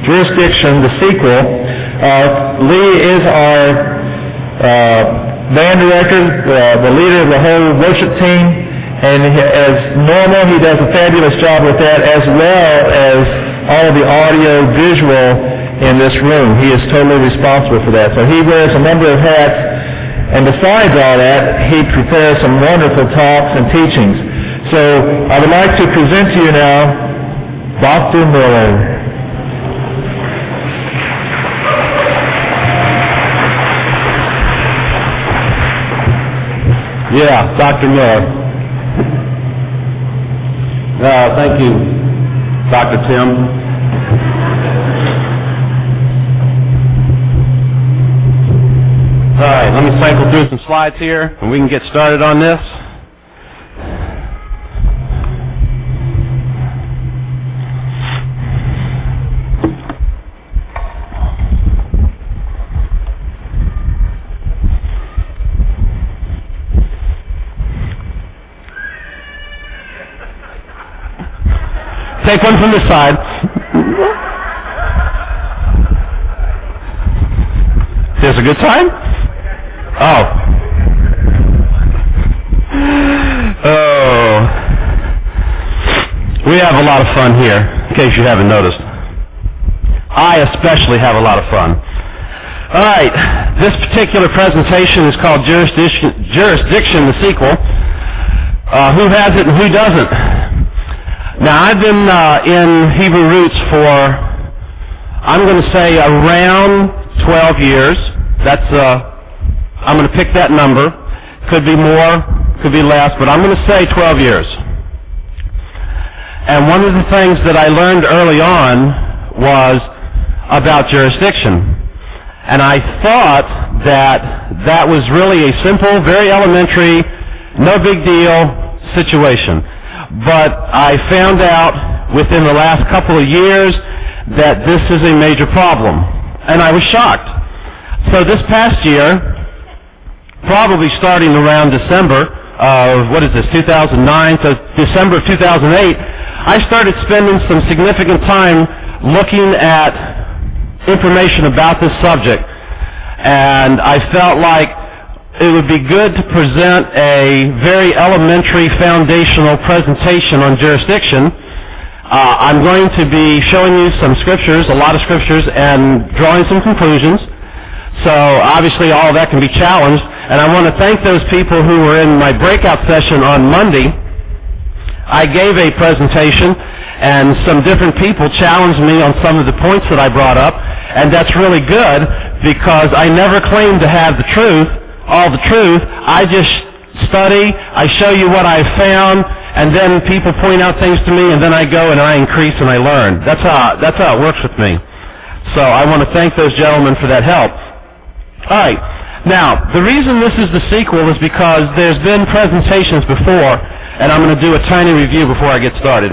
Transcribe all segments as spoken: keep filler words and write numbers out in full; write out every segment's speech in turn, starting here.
Jurisdiction, the sequel. Uh, Lee is our uh, band director, uh, the leader of the whole worship team, and he, as normal, he does a fabulous job with that, as well as all of the audio visual in this room. He is totally responsible for that. So he wears a number of hats, and besides all that, he prepares some wonderful talks and teachings. So I would like to present to you now Doctor Miller. Yeah, Doctor Miller. Uh, thank you, Doctor Tim. All right, let me cycle through some slides here, and we can get started on this. Take one from this side. Is this a good time? Oh. Oh. We have a lot of fun here, in case you haven't noticed. I especially have a lot of fun. All right. This particular presentation is called Jurisdiction, Jurisdiction the Sequel. Uh, who has it and who doesn't? Now, I've been uh, in Hebrew Roots for, I'm going to say, around twelve years. That's, uh, I'm going to pick that number. Could be more, could be less, but I'm going to say twelve years. And one of the things that I learned early on was about jurisdiction. And I thought that that was really a simple, very elementary, no big deal situation. But I found out within the last couple of years that this is a major problem. And I was shocked. So this past year, probably starting around December of, what is this, two thousand nine, so December of two thousand eight, I started spending some significant time looking at information about this subject. And I felt like it would be good to present a very elementary foundational presentation on jurisdiction. Uh, I'm going to be showing you some scriptures, a lot of scriptures, and drawing some conclusions. So obviously all of that can be challenged. And I want to thank those people who were in my breakout session on Monday. I gave a presentation, and some different people challenged me on some of the points that I brought up. And that's really good, because I never claimed to have the truth. all the truth. I just study, I show you what I found, and then people point out things to me, and then I go and I increase and I learn. That's how, that's how it works with me. So I want to thank those gentlemen for that help. All right. Now, the reason this is the sequel is because there's been presentations before, and I'm going to do a tiny review before I get started.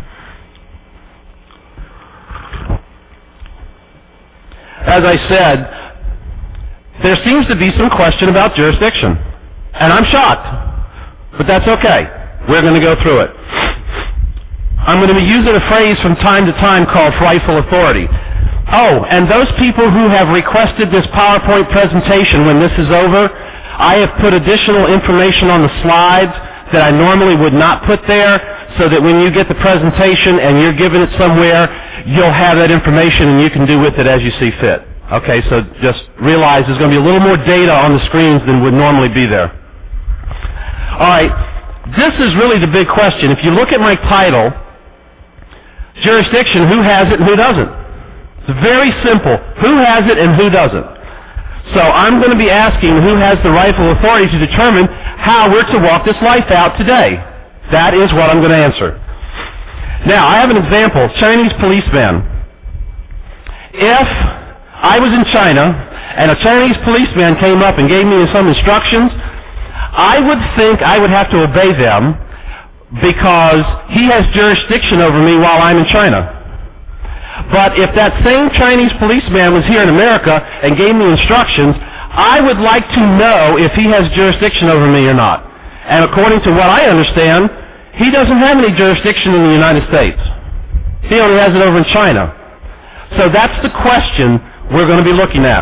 As I said, there seems to be some question about jurisdiction. And I'm shocked. But that's okay. We're going to go through it. I'm going to be using a phrase from time to time called rightful authority. Oh, and those people who have requested this PowerPoint presentation, when this is over, I have put additional information on the slides that I normally would not put there, so that when you get the presentation and you're giving it somewhere, you'll have that information and you can do with it as you see fit. Okay, so just realize there's going to be a little more data on the screens than would normally be there. All right, this is really the big question. If you look at my title, jurisdiction, who has it and who doesn't? It's very simple. Who has it and who doesn't? So I'm going to be asking who has the rightful authority to determine how we're to walk this life out today. That is what I'm going to answer. Now, I have an example. Chinese policeman. If I was in China, and a Chinese policeman came up and gave me some instructions, I would think I would have to obey them because he has jurisdiction over me while I'm in China. But if that same Chinese policeman was here in America and gave me instructions, I would like to know if he has jurisdiction over me or not. And according to what I understand, he doesn't have any jurisdiction in the United States. He only has it over in China. So that's the question we're going to be looking at.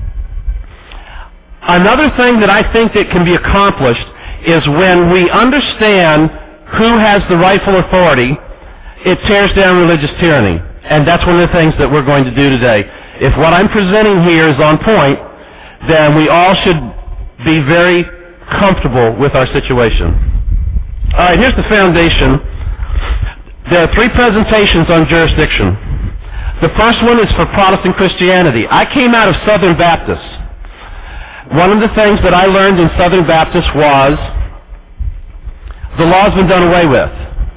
Another thing that I think that can be accomplished is when we understand who has the rightful authority, it tears down religious tyranny. And that's one of the things that we're going to do today. If what I'm presenting here is on point, then we all should be very comfortable with our situation. All right, here's the foundation. There are three presentations on jurisdiction. The first one is for Protestant Christianity. I came out of Southern Baptist. One of the things that I learned in Southern Baptist was the law's been done away with.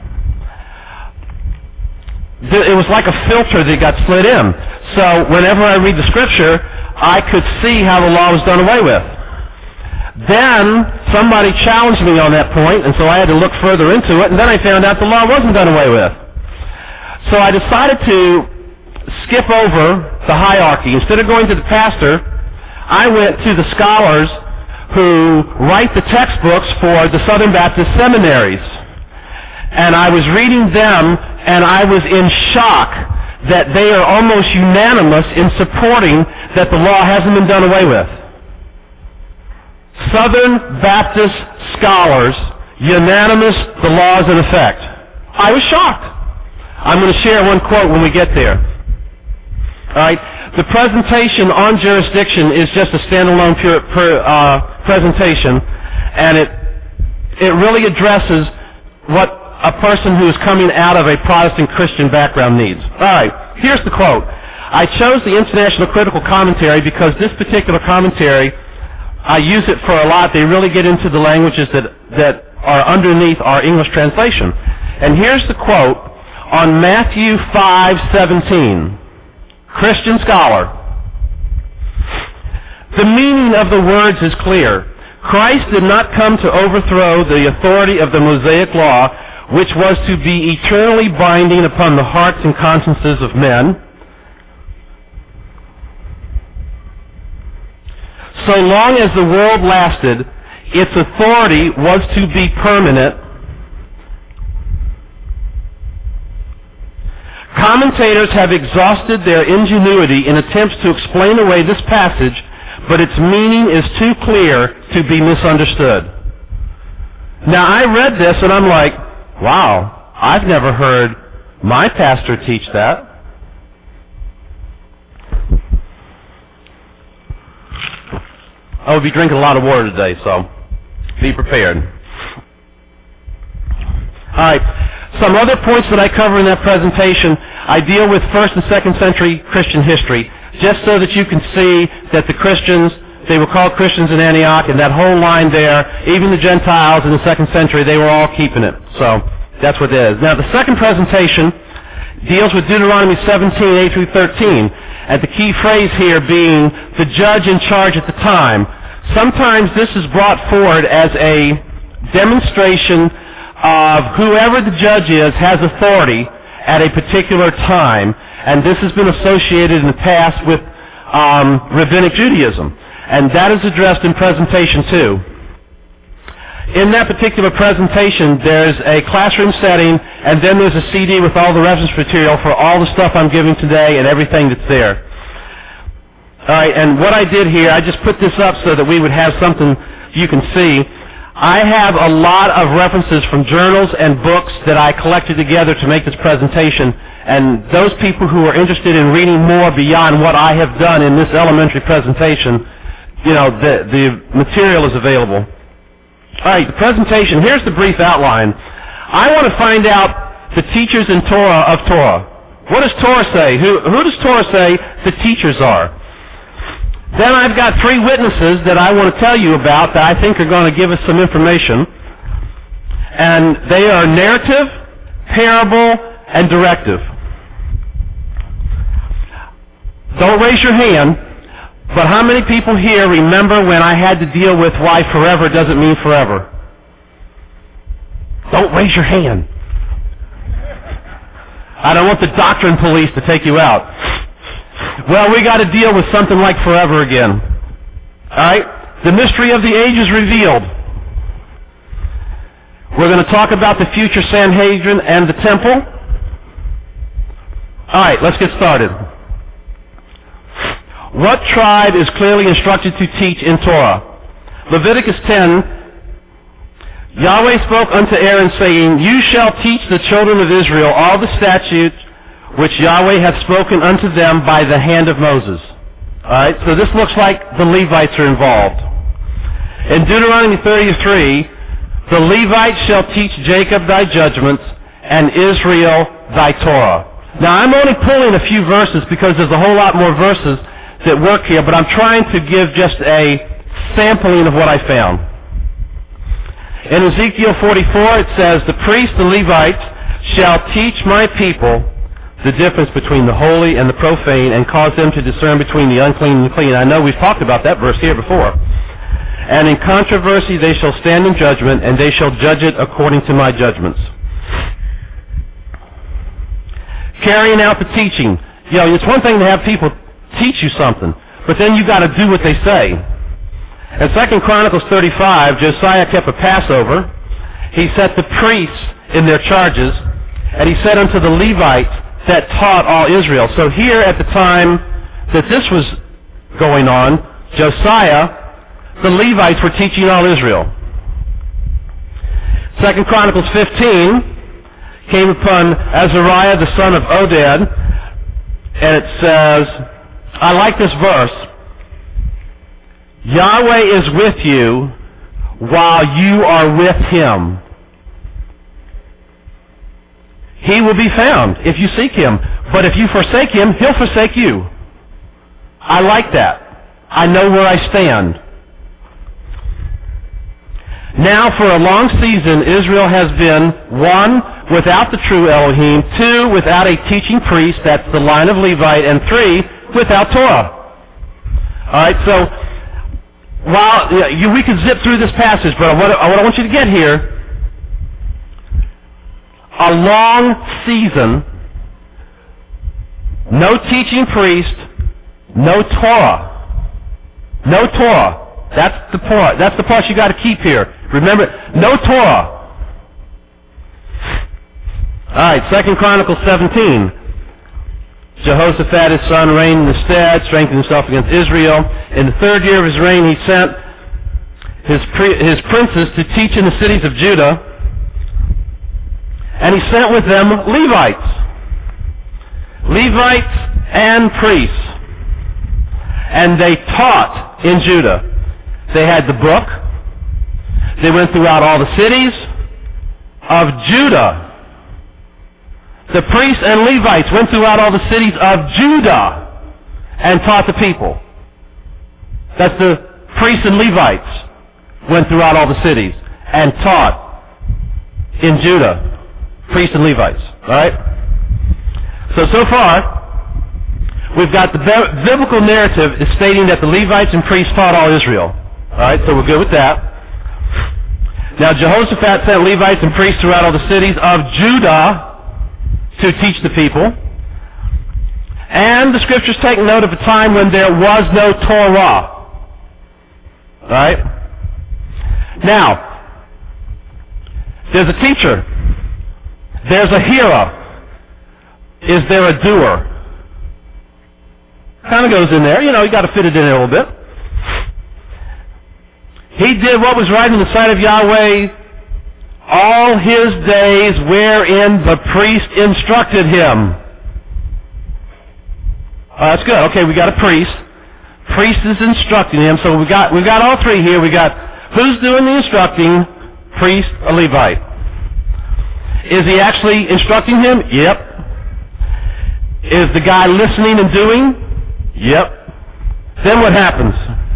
It was like a filter that got slid in. So whenever I read the scripture, I could see how the law was done away with. Then somebody challenged me on that point, and so I had to look further into it, and then I found out the law wasn't done away with. So I decided to skip over the hierarchy. Instead of going to the pastor, I went to the scholars who write the textbooks for the Southern Baptist seminaries. And I was reading them, and I was in shock that they are almost unanimous in supporting that the law hasn't been done away with. Southern Baptist scholars, unanimous, the law is in effect. I was shocked. I'm going to share one quote when we get there. All right. The presentation on jurisdiction is just a standalone pure, per, uh, presentation, and it it really addresses what a person who is coming out of a Protestant Christian background needs. All right, here's the quote. I chose the International Critical Commentary because this particular commentary, I use it for a lot. They really get into the languages that, that are underneath our English translation. And here's the quote on Matthew five seventeen. Christian scholar. The meaning of the words is clear. Christ did not come to overthrow the authority of the Mosaic law, which was to be eternally binding upon the hearts and consciences of men. So long as the world lasted, its authority was to be permanent. Commentators have exhausted their ingenuity in attempts to explain away this passage, but its meaning is too clear to be misunderstood. Now, I read this and I'm like, wow, I've never heard my pastor teach that. I will be drinking a lot of water today, so be prepared. All right. Some other points that I cover in that presentation, I deal with first and second century Christian history, just so that you can see that the Christians, they were called Christians in Antioch, and that whole line there, even the Gentiles in the second century, they were all keeping it. So that's what it is. Now, the second presentation deals with Deuteronomy seventeen, eight through thirteen, and the key phrase here being the judge in charge at the time. Sometimes this is brought forward as a demonstration of whoever the judge is has authority at a particular time, and this has been associated in the past with um, Rabbinic Judaism, and that is addressed in presentation two. In that particular presentation, there's a classroom setting, and then there's a C D with all the reference material for all the stuff I'm giving today and everything that's there. All right, and what I did here, I just put this up so that we would have something you can see. I have a lot of references from journals and books that I collected together to make this presentation, and those people who are interested in reading more beyond what I have done in this elementary presentation, you know, the, the material is available. All right, the presentation, here's the brief outline. I want to find out the teachers in Torah of Torah. What does Torah say? Who, who does Torah say the teachers are? Then I've got three witnesses that I want to tell you about that I think are going to give us some information. And they are narrative, parable, and directive. Don't raise your hand, but how many people here remember when I had to deal with why forever doesn't mean forever? Don't raise your hand. I don't want the doctrine police to take you out. Well, we got to deal with something like forever again. All right? The mystery of the age is revealed. We're going to talk about the future Sanhedrin and the temple. All right, let's get started. What tribe is clearly instructed to teach in Torah? Leviticus ten, Yahweh spoke unto Aaron, saying, You shall teach the children of Israel all the statutes which Yahweh hath spoken unto them by the hand of Moses. All right, so this looks like the Levites are involved. In Deuteronomy thirty-three, the Levites shall teach Jacob thy judgments, and Israel thy Torah. Now, I'm only pulling a few verses because there's a whole lot more verses that work here, but I'm trying to give just a sampling of what I found. In Ezekiel forty-four, it says, The priests, the Levites, shall teach my people the difference between the holy and the profane, and cause them to discern between the unclean and the clean. I know we've talked about that verse here before. And in controversy they shall stand in judgment, and they shall judge it according to my judgments. Carrying out the teaching. You know, it's one thing to have people teach you something, but then you got to do what they say. In Second Chronicles thirty-five, Josiah kept a Passover. He set the priests in their charges, and he said unto the Levites that taught all Israel. So here at the time that this was going on, Josiah, the Levites were teaching all Israel. Second Chronicles fifteen came upon Azariah the son of Oded, and it says, I like this verse, Yahweh is with you while you are with him. He will be found if you seek him. But if you forsake him, he'll forsake you. I like that. I know where I stand. Now for a long season, Israel has been, one, without the true Elohim, two, without a teaching priest, that's the line of Levite, and three, without Torah. All right, so while you, we could zip through this passage, but what I, what I want you to get here, a long season, no teaching priest, no Torah. No Torah. That's the part. That's the part you got to keep here. Remember, no Torah. All right, Second Chronicles seventeen. Jehoshaphat, his son, reigned in his stead, strengthened himself against Israel. In the third year of his reign, he sent his pre- his princes to teach in the cities of Judah, and he sent with them Levites, Levites and priests, and they taught in Judah. They had the book. They went throughout all the cities of Judah. The priests and Levites went throughout all the cities of Judah and taught the people. That's the priests and Levites went throughout all the cities and taught in Judah. Priests and Levites. All right? So, so far, we've got the biblical narrative is stating that the Levites and priests taught all Israel. All right? So we're good with that. Now, Jehoshaphat sent Levites and priests throughout all the cities of Judah to teach the people. And the scriptures take note of a time when there was no Torah. Right? Now, there's a teacher. There's a hearer. Is there a doer? Kind of goes in there. You know, you got to fit it in there a little bit. He did what was right in the sight of Yahweh all his days wherein the priest instructed him. Oh, that's good. Okay, we got a priest. Priest is instructing him. So we got we got all three here. We got who's doing the instructing? Priest, a Levite. Is he actually instructing him? Yep. Is the guy listening and doing? Yep. Then what happens?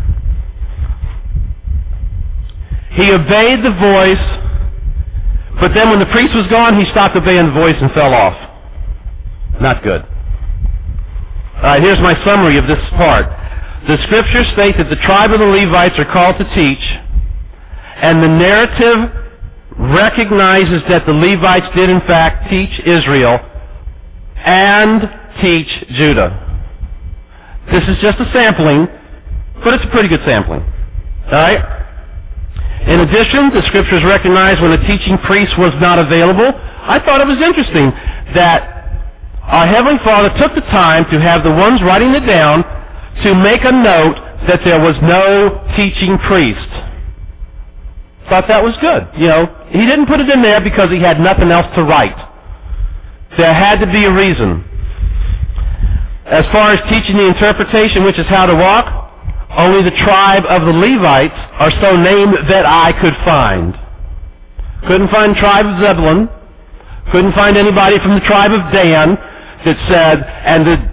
He obeyed the voice. But then when the priest was gone, he stopped obeying the voice and fell off. Not good. All right, here's my summary of this part. The scriptures state that the tribe of the Levites are called to teach, and the narrative recognizes that the Levites did in fact teach Israel and teach Judah. This is just a sampling, but it's a pretty good sampling. All right? In addition, the scriptures recognize when a teaching priest was not available. I thought it was interesting that our Heavenly Father took the time to have the ones writing it down to make a note that there was no teaching priest. Thought that was good. You know, he didn't put it in there because he had nothing else to write. There had to be a reason. As far as teaching the interpretation, which is how to walk, only the tribe of the Levites are so named that I could find. Couldn't find the tribe of Zebulun. Couldn't find anybody from the tribe of Dan that said, and the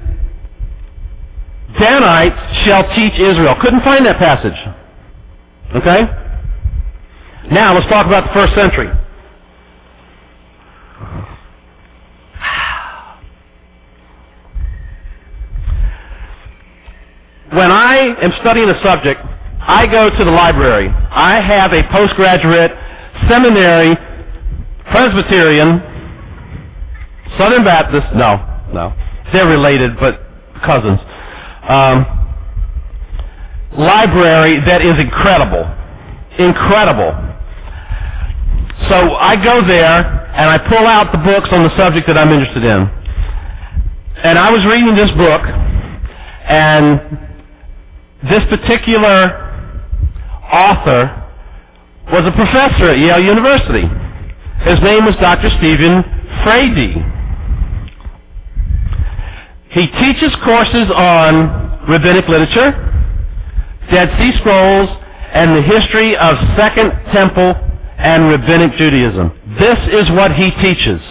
Danites shall teach Israel. Couldn't find that passage. Okay? Now, let's talk about the first century. When I am studying a subject, I go to the library. I have a postgraduate, seminary, Presbyterian, Southern Baptist, no, no, they're related, but cousins, um, library that is incredible, incredible. So I go there, and I pull out the books on the subject that I'm interested in. And I was reading this book, and this particular author was a professor at Yale University. His name was Doctor Stephen Frady. He teaches courses on rabbinic literature, Dead Sea Scrolls, and the history of Second Temple and Rabbinic Judaism. This is what he teaches.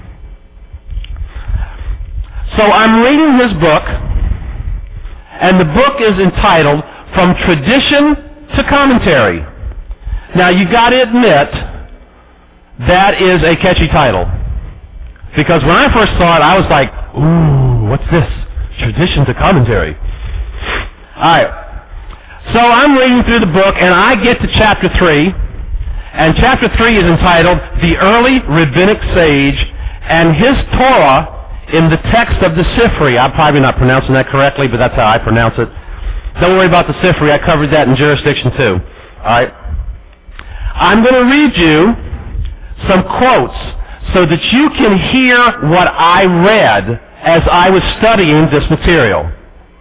So I'm reading his book, and the book is entitled From Tradition to Commentary. Now, you got to admit, that is a catchy title. Because when I first saw it, I was like, ooh, what's this? Tradition to Commentary. All right. So I'm reading through the book, and I get to chapter three, and chapter three is entitled The Early Rabbinic Sage and His Torah in the Text of the Sifri. I'm probably not pronouncing that correctly, but that's how I pronounce it. Don't worry about the Sifri. I covered that in jurisdiction too. All right. I'm going to read you some quotes so that you can hear what I read as I was studying this material.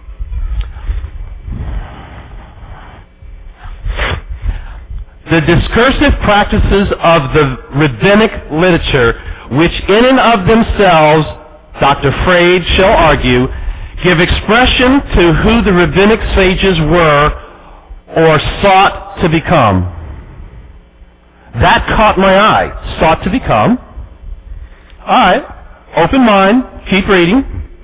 The discursive practices of the rabbinic literature, which in and of themselves, Doctor Frade shall argue, give expression to who the rabbinic sages were or sought to become. That caught my eye. Sought to become. All right. Open mind. Keep reading.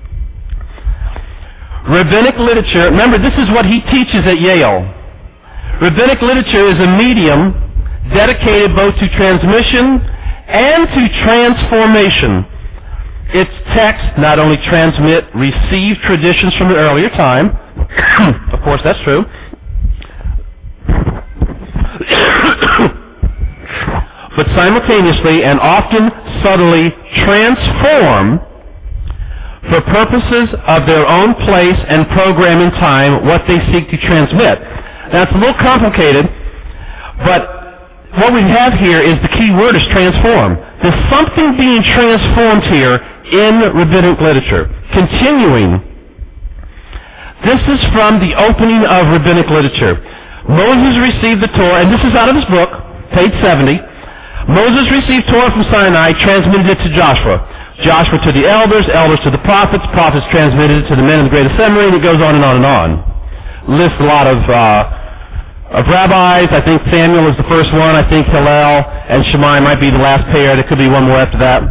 Rabbinic literature. Remember, this is what he teaches at Yale. Rabbinic literature is a medium dedicated both to transmission and to transformation. Its texts not only transmit received traditions from the earlier time, of course that's true, but simultaneously and often subtly transform for purposes of their own place and program in time what they seek to transmit. Now, it's a little complicated, but what we have here is the key word is transform. There's something being transformed here in rabbinic literature. Continuing, this is from the opening of rabbinic literature. Moses received the Torah, and this is out of his book, page seventy. Moses received Torah from Sinai, transmitted it to Joshua. Joshua to the elders, elders to the prophets, prophets transmitted it to the men of the great assembly, and it goes on and on and on. Lists a lot of uh, of rabbis. I think Samuel is the first one. I think Hillel and Shammai might be the last pair. There could be one more after that.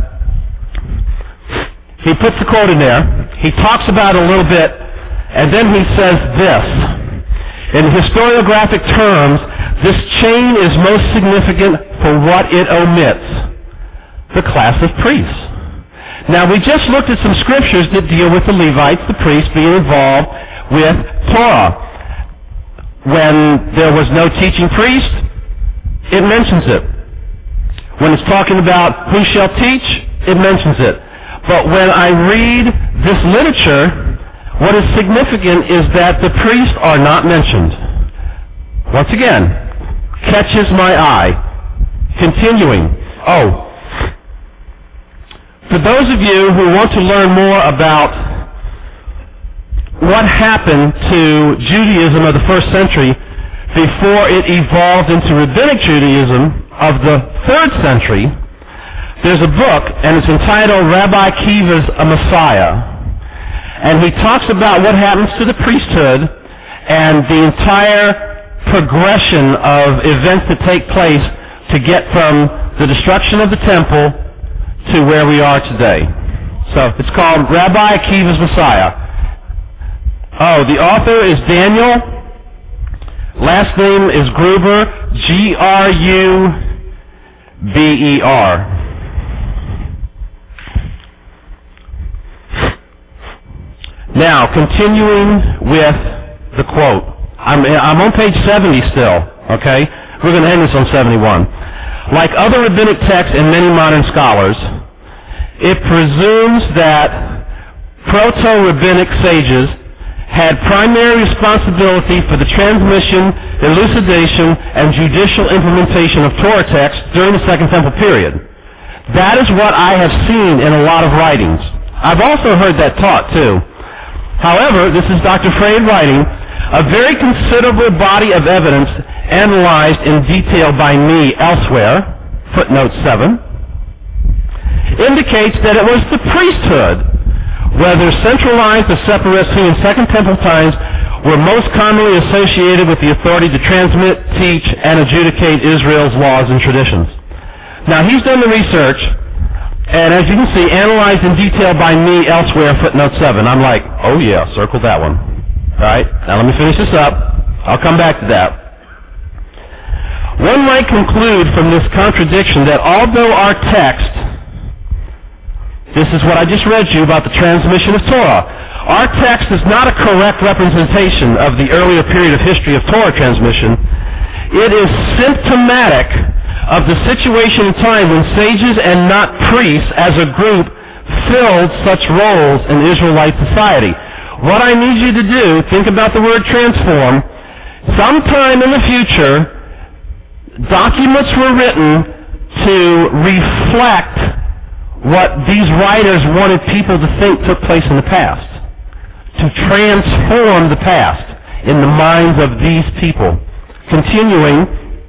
He puts the quote in there. He talks about it a little bit, and then he says this. In historiographic terms, this chain is most significant for what it omits, the class of priests. Now, we just looked at some scriptures that deal with the Levites, the priests, being involved with Torah. When there was no teaching priest, it mentions it. When it's talking about who shall teach, it mentions it. But when I read this literature, what is significant is that the priests are not mentioned. Once again, catches my eye. Continuing. Oh, for those of you who want to learn more about what happened to Judaism of the first century before it evolved into Rabbinic Judaism of the third century. There's a book, and it's entitled Rabbi Akiva's A Messiah. And he talks about what happens to the priesthood and the entire progression of events that take place to get from the destruction of the temple to where we are today. So it's called Rabbi Akiva's Messiah. Oh, the author is Daniel. Last name is Gruber, G R U B E R. Now, continuing with the quote. I'm, I'm on page seventy still, okay? We're going to end this on seventy-one. Like other rabbinic texts and many modern scholars, it presumes that proto-rabbinic sages had primary responsibility for the transmission, elucidation, and judicial implementation of Torah texts during the Second Temple period. That is what I have seen in a lot of writings. I've also heard that taught, too. However, this is Doctor Freyd writing, a very considerable body of evidence analyzed in detail by me elsewhere, footnote seven, indicates that it was the priesthood, whether centralized or separatist, who in Second Temple times were most commonly associated with the authority to transmit, teach, and adjudicate Israel's laws and traditions. Now, he's done the research, and as you can see, analyzed in detail by me elsewhere, footnote seven. I'm like, oh yeah, circle that one. All right, now let me finish this up. I'll come back to that. One might conclude from this contradiction that although our text, this is what I just read you about the transmission of Torah, our text is not a correct representation of the earlier period of history of Torah transmission. It is symptomatic of the situation in time when sages and not priests as a group filled such roles in Israelite society. What I need you to do, think about the word transform. Sometime in the future, documents were written to reflect what these writers wanted people to think took place in the past, to transform the past in the minds of these people. Continuing,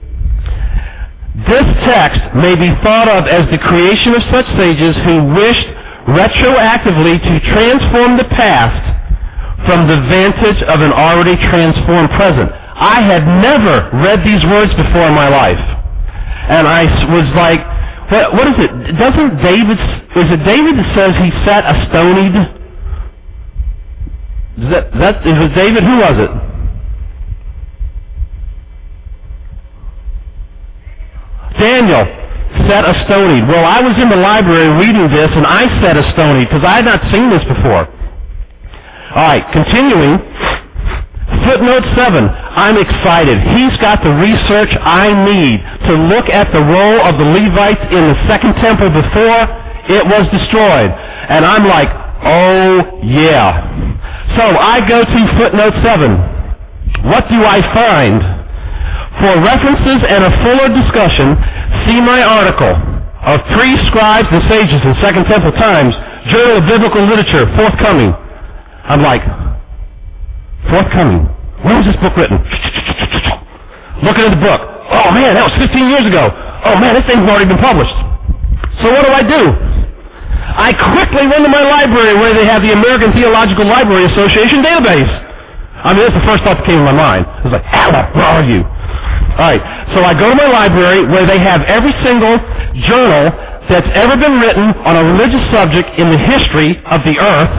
this text may be thought of as the creation of such sages who wished retroactively to transform the past from the vantage of an already transformed present. I had never read these words before in my life. And I was like, what, what is it? Doesn't David, is it David that says he sat astonied? Is that, that, is it David? Who was it? Daniel sat astonied. Well, I was in the library reading this, and I sat astonied because I had not seen this before. All right, continuing. Footnote seven. I'm excited. He's got the research I need to look at the role of the Levites in the Second Temple before it was destroyed. And I'm like, oh, yeah. So I go to footnote seven. What do I find? For references and a fuller discussion, see my article of Priests, Scribes, and Sages in Second Temple Times, Journal of Biblical Literature, forthcoming. I'm like, forthcoming. When was this book written? Looking at the book. Oh man, that was fifteen years ago. Oh man, this thing's already been published. So what do I do? I quickly run to my library where they have the American Theological Library Association database. I mean, that's the first thought that came to my mind. I was like, Alba, where are you? All right, so I go to my library where they have every single journal that's ever been written on a religious subject in the history of the earth.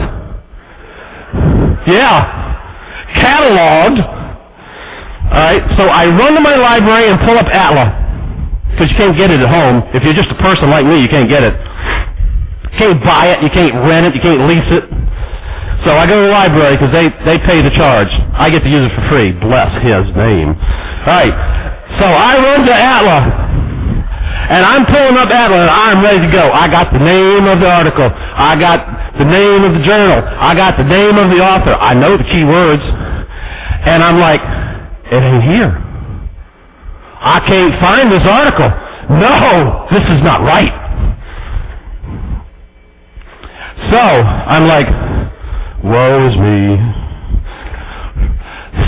Yeah, cataloged. All right, so I run to my library and pull up Atla, because you can't get it at home. If you're just a person like me, you can't get it. You can't buy it, you can't rent it, you can't lease it. So I go to the library because they, they pay the charge. I get to use it for free. Bless his name. All right. So I run to Atla, and I'm pulling up Atla, and I'm ready to go. I got the name of the article. I got the name of the journal. I got the name of the author. I know the key words. And I'm like, it ain't here. I can't find this article. No, this is not right. So I'm like, woe is me.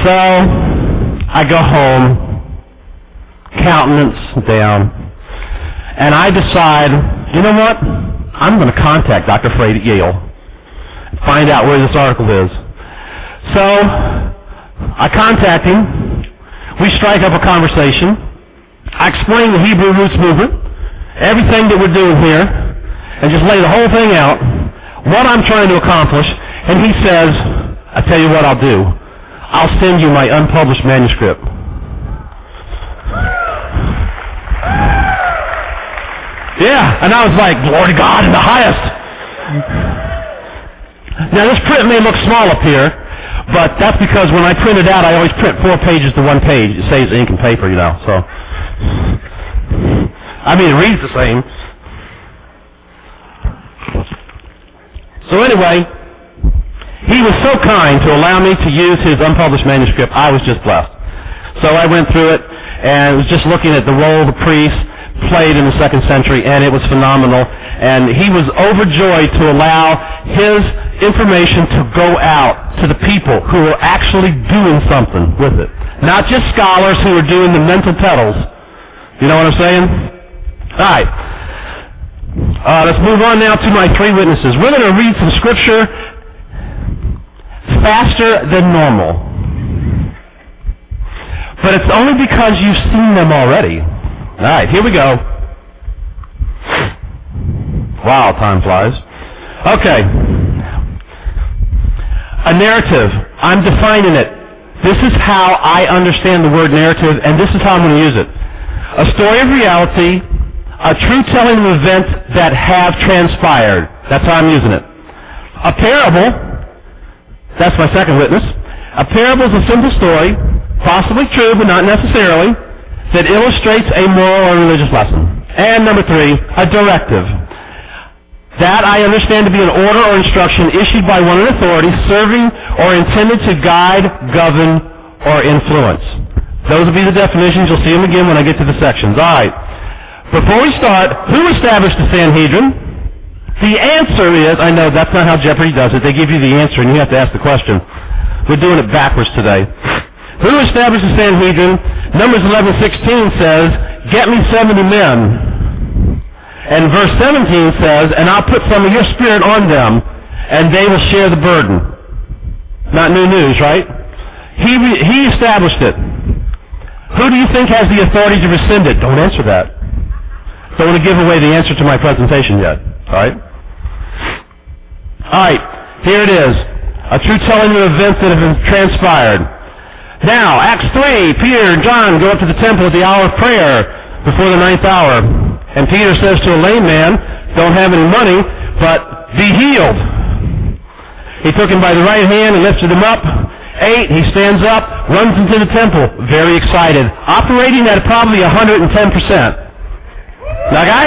So I go home, countenance down, and I decide, you know what? I'm going to contact Doctor Frade at Yale, find out where this article is. So I contact him. We strike up a conversation. I explain the Hebrew Roots Movement, everything that we're doing here, and just lay the whole thing out, what I'm trying to accomplish. And he says, I tell you what I'll do. I'll send you my unpublished manuscript. Yeah, and I was like, glory to God in the highest. Now this print may look small up here, but that's because when I print it out, I always print four pages to one page. It saves ink and paper, you know, so. I mean, it reads the same. So anyway, he was so kind to allow me to use his unpublished manuscript. I was just blessed. So I went through it and was just looking at the role of the priest played in the second century, and it was phenomenal. And he was overjoyed to allow his information to go out to the people who were actually doing something with it. Not just scholars who were doing the mental pedals. You know what I'm saying? All right. Uh, let's move on now to my three witnesses. We're going to read some scripture faster than normal. But it's only because you've seen them already. All right, here we go. Wow, time flies. Okay. A narrative. I'm defining it. This is how I understand the word narrative, and this is how I'm going to use it. A story of reality, a true telling of events that have transpired. That's how I'm using it. A parable, that's my second witness. A parable is a simple story, possibly true, but not necessarily, that illustrates a moral or religious lesson. And number three, a directive. That I understand to be an order or instruction issued by one in authority, serving or intended to guide, govern, or influence. Those will be the definitions. You'll see them again when I get to the sections. All right. Before we start, who established the Sanhedrin? The answer is, I know that's not how Jeopardy does it. They give you the answer and you have to ask the question. We're doing it backwards today. Who established the Sanhedrin? Numbers eleven sixteen says, get me seventy men. And verse seventeen says, and I'll put some of your spirit on them, and they will share the burden. Not new news, right? He, he established it. Who do you think has the authority to rescind it? Don't answer that. Don't want to give away the answer to my presentation yet. All right? All right, here it is. A true telling of events that have transpired. Now, Acts three, Peter and John go up to the temple at the hour of prayer before the ninth hour. And Peter says to a lame man, don't have any money, but be healed. He took him by the right hand and lifted him up. Eight, he stands up, runs into the temple, very excited, operating at probably one hundred ten percent. That guy?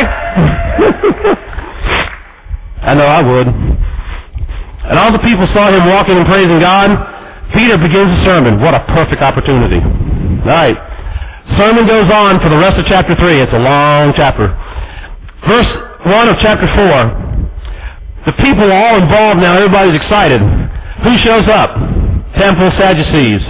I know I would. And all the people saw him walking and praising God. Peter begins the sermon. What a perfect opportunity. All right. Sermon goes on for the rest of chapter three. It's a long chapter. Verse one of chapter four. The people are all involved now. Everybody's excited. Who shows up? Temple Sadducees.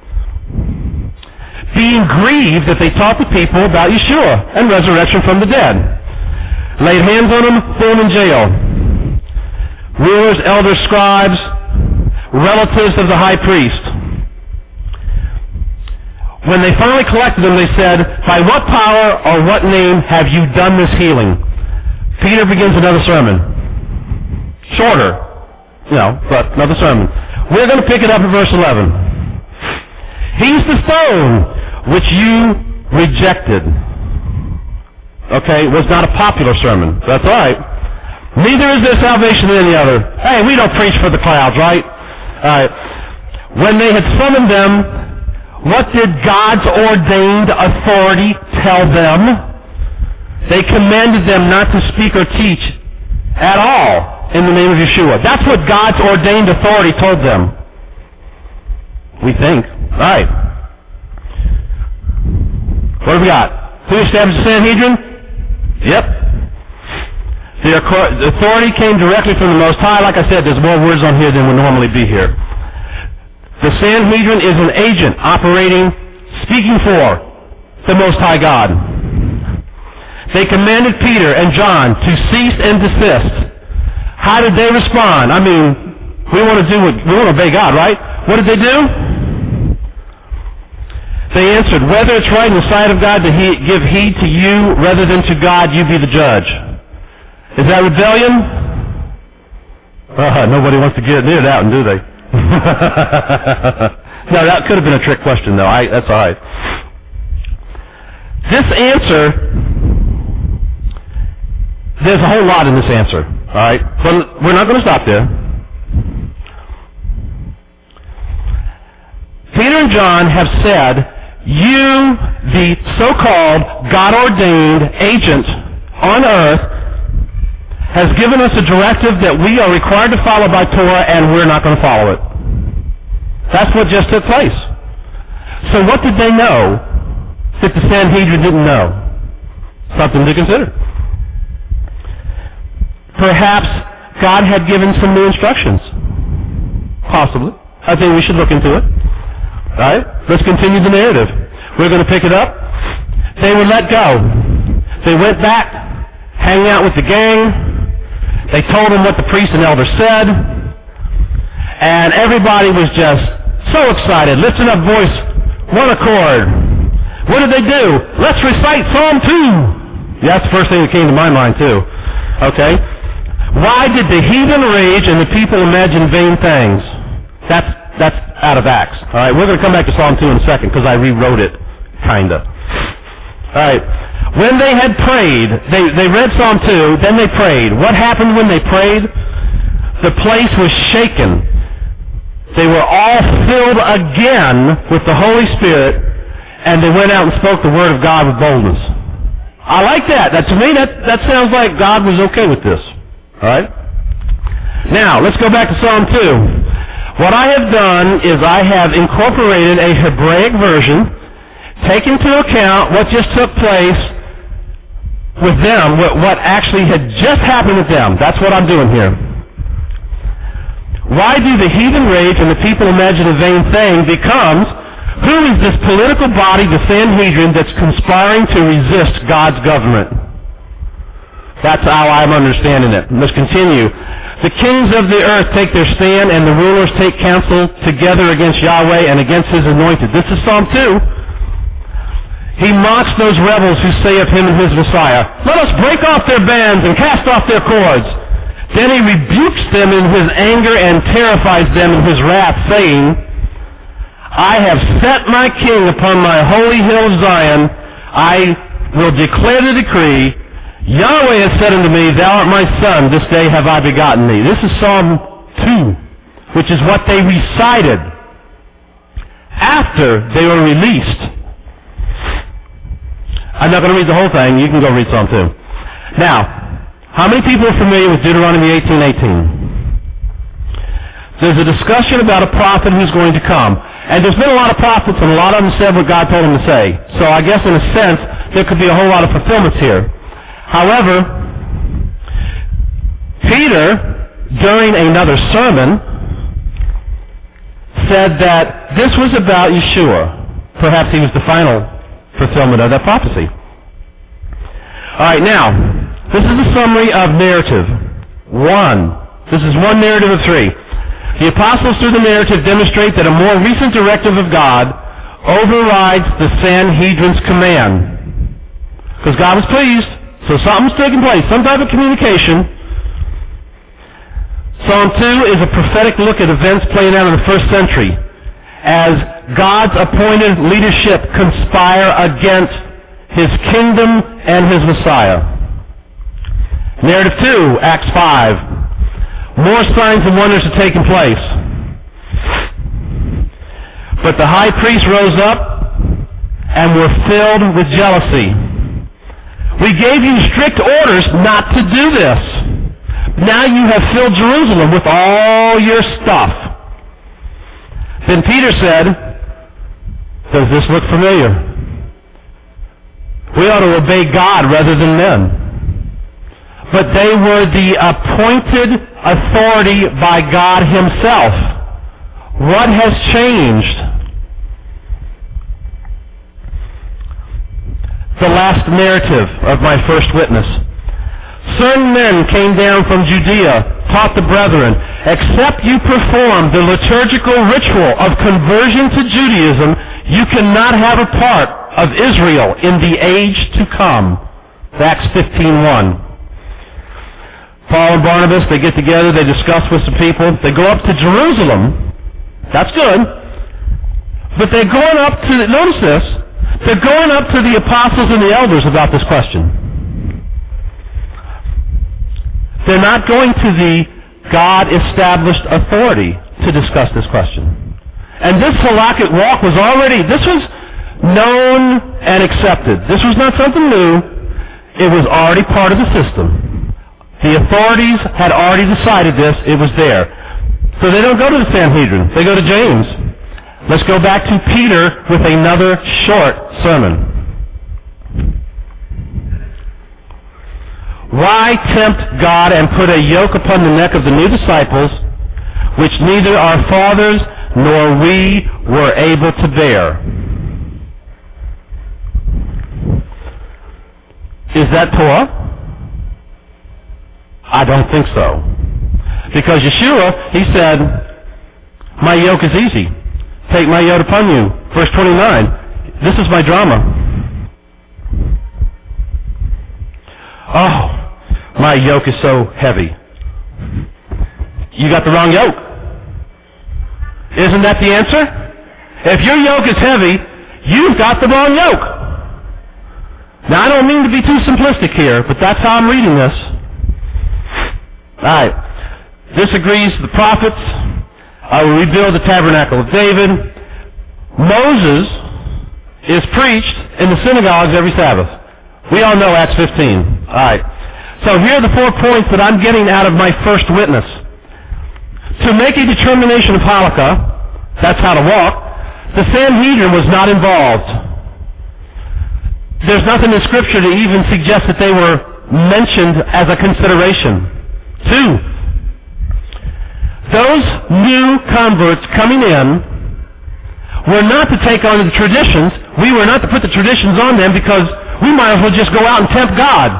Being grieved that they taught the people about Yeshua and resurrection from the dead. Laid hands on them, threw them in jail. Rulers, elders, scribes, relatives of the high priest. When they finally collected them, they said, by what power or what name have you done this healing? Peter begins another sermon. Shorter, you know, but another sermon. We're going to pick it up at verse eleven. He's the stone which you rejected. Okay, it was not a popular sermon. That's all right. Neither is there salvation in any other. Hey, we don't preach for the clouds, right? All right. When they had summoned them, what did God's ordained authority tell them? They commanded them not to speak or teach at all in the name of Yeshua. That's what God's ordained authority told them. We think. All right. What do we got? Who established the Sanhedrin? Yep. The authority came directly from the Most High. Like I said, there's more words on here than would normally be here. The Sanhedrin is an agent operating, speaking for the Most High God. They commanded Peter and John to cease and desist. How did they respond? I mean, we want to do what, we want to obey God, right? What did they do? They answered, whether it's right in the sight of God to he, give heed to you rather than to God, you be the judge. Is that rebellion? Uh, nobody wants to get near that one, do they? No, that could have been a trick question, though. I, that's all right. This answer, there's a whole lot in this answer, all right? But we're not going to stop there. Peter and John have said, you, the so-called God-ordained agent on earth, has given us a directive that we are required to follow by Torah, and we're not going to follow it. That's what just took place. So what did they know that the Sanhedrin didn't know? Something to consider. Perhaps God had given some new instructions. Possibly. I think we should look into it. All right? Let's continue the narrative. We're going to pick it up. They were let go. They went back, hanging out with the gang. They told them what the priest and elder said. And everybody was just so excited, lifting up voice, one accord. What did they do? Let's recite Psalm two. Yeah, that's the first thing that came to my mind, too. Okay? Why did the heathen rage and the people imagine vain things? That's that's out of Acts. All right, we're going to come back to Psalm two in a second because I rewrote it, kind of. All right. When they had prayed, they, they read Psalm two, then they prayed. What happened when they prayed? The place was shaken. They were all filled again with the Holy Spirit, and they went out and spoke the word of God with boldness. I like that. That to me, that, that sounds like God was okay with this. All right? Now, let's go back to Psalm two. What I have done is I have incorporated a Hebraic version, taken into account what just took place with them, what, what actually had just happened with them. That's what I'm doing here. Why do the heathen rage and the people imagine a vain thing becomes, who is this political body, the Sanhedrin, that's conspiring to resist God's government? That's how I'm understanding it. Let's continue. The kings of the earth take their stand, and the rulers take counsel together against Yahweh and against his anointed. This is Psalm two. He mocks those rebels who say of him and his Messiah, let us break off their bands and cast off their cords. Then he rebukes them in his anger and terrifies them in his wrath, saying, I have set my king upon my holy hill of Zion. I will declare the decree. Yahweh has said unto me, thou art my son, this day have I begotten thee. This is Psalm two, which is what they recited after they were released. I'm not going to read the whole thing. You can go read Psalm two. Now, how many people are familiar with Deuteronomy eighteen eighteen? There's a discussion about a prophet who's going to come. And there's been a lot of prophets, and a lot of them said what God told them to say. So I guess in a sense, there could be a whole lot of fulfillments here. However, Peter, during another sermon, said that this was about Yeshua. Perhaps he was the final fulfillment of that prophecy. All right, now, this is a summary of narrative. One. This is one narrative of three. The apostles through the narrative demonstrate that a more recent directive of God overrides the Sanhedrin's command. Because God was pleased. So something's taking place, some type of communication. Psalm two is a prophetic look at events playing out in the first century as God's appointed leadership conspire against his kingdom and his Messiah. Narrative two, Acts five. More signs and wonders are taking place. But the high priest rose up and were filled with jealousy. We gave you strict orders not to do this. Now you have filled Jerusalem with all your stuff. Then Peter said, does this look familiar? We ought to obey God rather than men. But they were the appointed authority by God himself. What has changed? The last narrative of my first witness. Certain men came down from Judea, taught the brethren, except you perform the liturgical ritual of conversion to Judaism, you cannot have a part of Israel in the age to come. Acts fifteen one. Paul and Barnabas, they get together, they discuss with some people, they go up to Jerusalem. That's good. But they're going up to, notice this, they're going up to the apostles and the elders about this question. They're not going to the God-established authority to discuss this question. And this halakhic walk was already, this was known and accepted. This was not something new. It was already part of the system. The authorities had already decided this. It was there. So they don't go to the Sanhedrin. They go to James. Let's go back to Peter with another short sermon. Why tempt God and put a yoke upon the neck of the new disciples, which neither our fathers nor we were able to bear? Is that Torah? I don't think so. Because Yeshua, he said, my yoke is easy. Take my yoke upon you. Verse twenty-nine. This is my drama. Oh, my yoke is so heavy. You got the wrong yoke. Isn't that the answer? If your yoke is heavy, you've got the wrong yoke. Now, I don't mean to be too simplistic here, but that's how I'm reading this. All right. This agrees the prophets. I will rebuild the tabernacle of David. Moses is preached in the synagogues every Sabbath. We all know Acts fifteen. All right. So here are the four points that I'm getting out of my first witness. To make a determination of halakha, that's how to walk, the Sanhedrin was not involved. There's nothing in Scripture to even suggest that they were mentioned as a consideration. Two, those new converts coming in were not to take on the traditions. We were not to put the traditions on them because we might as well just go out and tempt God.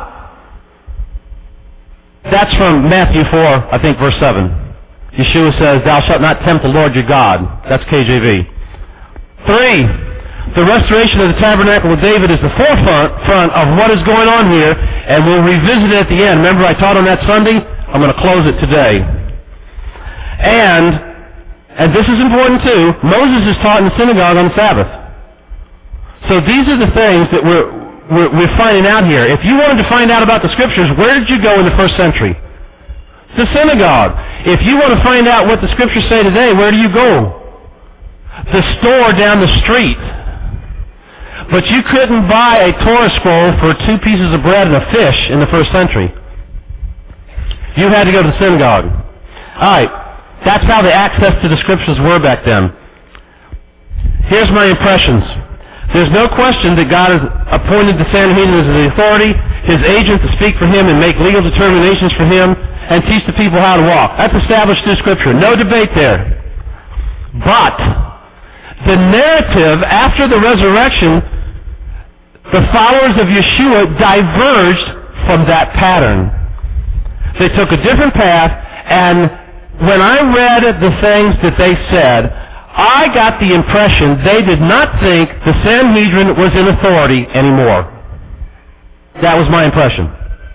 That's from Matthew four, I think, verse seven. Yeshua says, thou shalt not tempt the Lord your God. That's K J V. Three, the restoration of the tabernacle of David is the forefront front of what is going on here, and we'll revisit it at the end. Remember I taught on that Sunday? I'm going to close it today. And, and this is important too, Moses is taught in the synagogue on the Sabbath. So these are the things that we're, we're, we're finding out here. If you wanted to find out about the Scriptures, where did you go in the first century? The synagogue. If you want to find out what the Scriptures say today, where do you go? The store down the street. But you couldn't buy a Torah scroll for two pieces of bread and a fish in the first century. You had to go to the synagogue. All right. That's how the access to the Scriptures were back then. Here's my impressions. There's no question that God has appointed the Sanhedrin as the authority, his agent to speak for him and make legal determinations for him and teach the people how to walk. That's established through Scripture. No debate there. But the narrative after the resurrection, the followers of Yeshua diverged from that pattern. They took a different path, and when I read the things that they said, I got the impression they did not think the Sanhedrin was in authority anymore. That was my impression.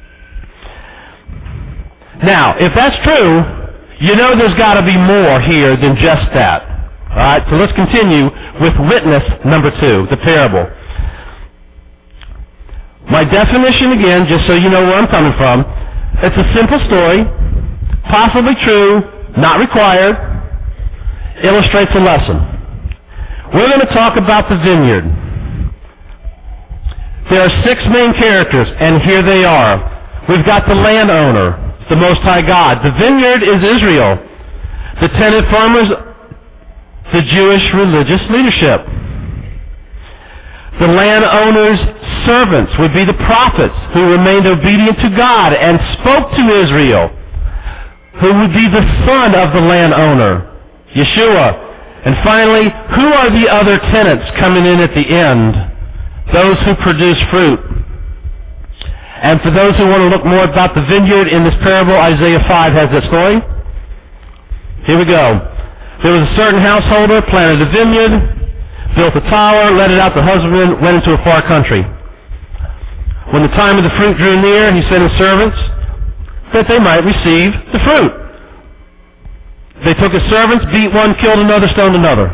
Now, if that's true, you know there's got to be more here than just that. All right, so let's continue with witness number two, the parable. My definition again, just so you know where I'm coming from, it's a simple story, possibly true, not required, illustrates a lesson. We're going to talk about the vineyard. There are six main characters, and here they are. We've got the landowner, the Most High God. The vineyard is Israel. The tenant farmers, the Jewish religious leadership. The landowner's servants would be the prophets who remained obedient to God and spoke to Israel, who would be the son of the landowner, Yeshua, And finally, who are the other tenants coming in at the end? Those who produce fruit. And for those who want to look more about the vineyard in this parable, Isaiah five has that story. Here we go. There was a certain householder, planted a vineyard, built a tower, let it out to husbandmen, went into a far country. When the time of the fruit drew near, he sent his servants that they might receive the fruit. They took his servants, beat one, killed another, stoned another.